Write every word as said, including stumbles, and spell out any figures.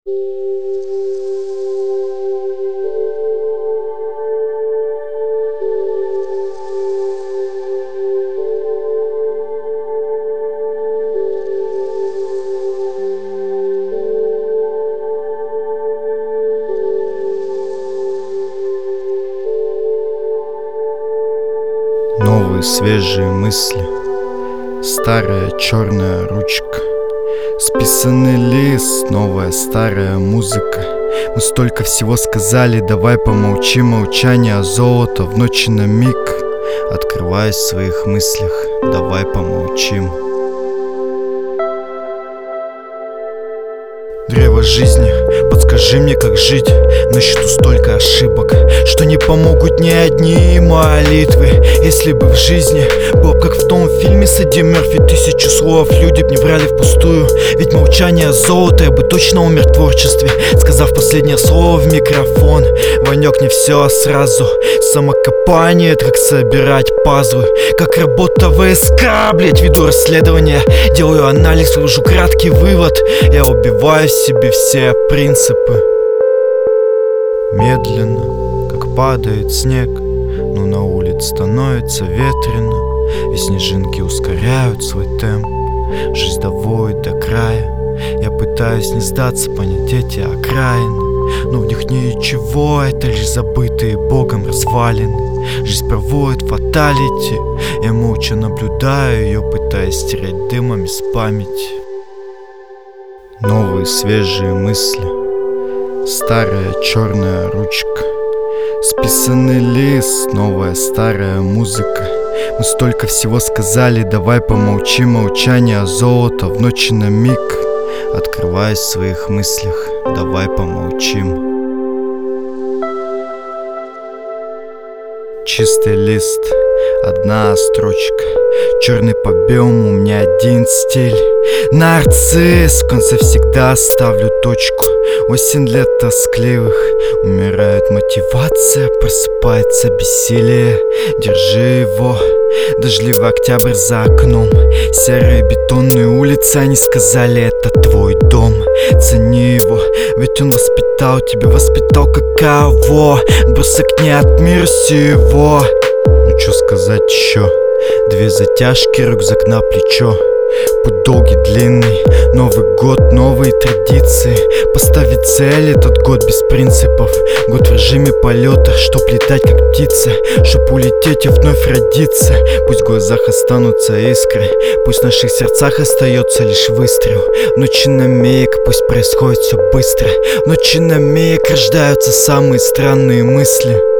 Новые свежие мысли, старая черная ручка, списанный лист, новая старая музыка. Мы столько всего сказали, давай помолчим. Молчание золото в ночи на миг. Открываясь в своих мыслях, давай помолчим. Древо жизни, подскажи мне, как жить. На счету столько ошибок, что не помогут ни одни молитвы. Если бы в жизни был как в том фильме с Эдди Мерфи, тысячу слов люди б не врали впустую. Ведь молчание золото, я бы точно умер в творчестве, сказав последнее слово в микрофон. Ванек, не все сразу, самокопание, как собирать пазлы, как работа ВСК, блять, веду расследование, делаю анализ, вывожу краткий вывод. Я убиваю в себе все принципы. Медленно, как падает снег, но на улице становится ветрено, и снежинки ускоряют свой темп. Жизнь доводит до края. Я пытаюсь не сдаться, понять эти окраины, но в них ничего, это лишь забытые Богом развалины. Жизнь проводит фаталити, я молча наблюдаю ее, пытаясь стереть дымом из памяти. Новые свежие мысли, старая черная ручка, списанный лист, новая старая музыка. Мы столько всего сказали, давай помолчим. Молчание золото в ночи на миг. Открываясь в своих мыслях, давай помолчим. Чистый лист, одна строчка, черный по белому, у меня один стиль. Нарцисс, в конце всегда ставлю точку. Осень для тоскливых, умирает мотивация, просыпается бессилие. Держи его, дождливый октябрь за окном, серые бетонные улицы, они сказали, это твой дом. Цени его, ведь он воспитал тебя, воспитал каково бросок не от мира сего. Ну чё сказать еще? Две затяжки, рюкзак на плечо. Путь долгий, длинный, Новый год, новые традиции. Поставить цель, этот год без принципов. Год в режиме полета, чтоб летать как птица, чтоб улететь и вновь родиться. Пусть в глазах останутся искры, пусть в наших сердцах остается лишь выстрел. В ночи на миг, пусть происходит все быстро. В ночи на миг рождаются самые странные мысли.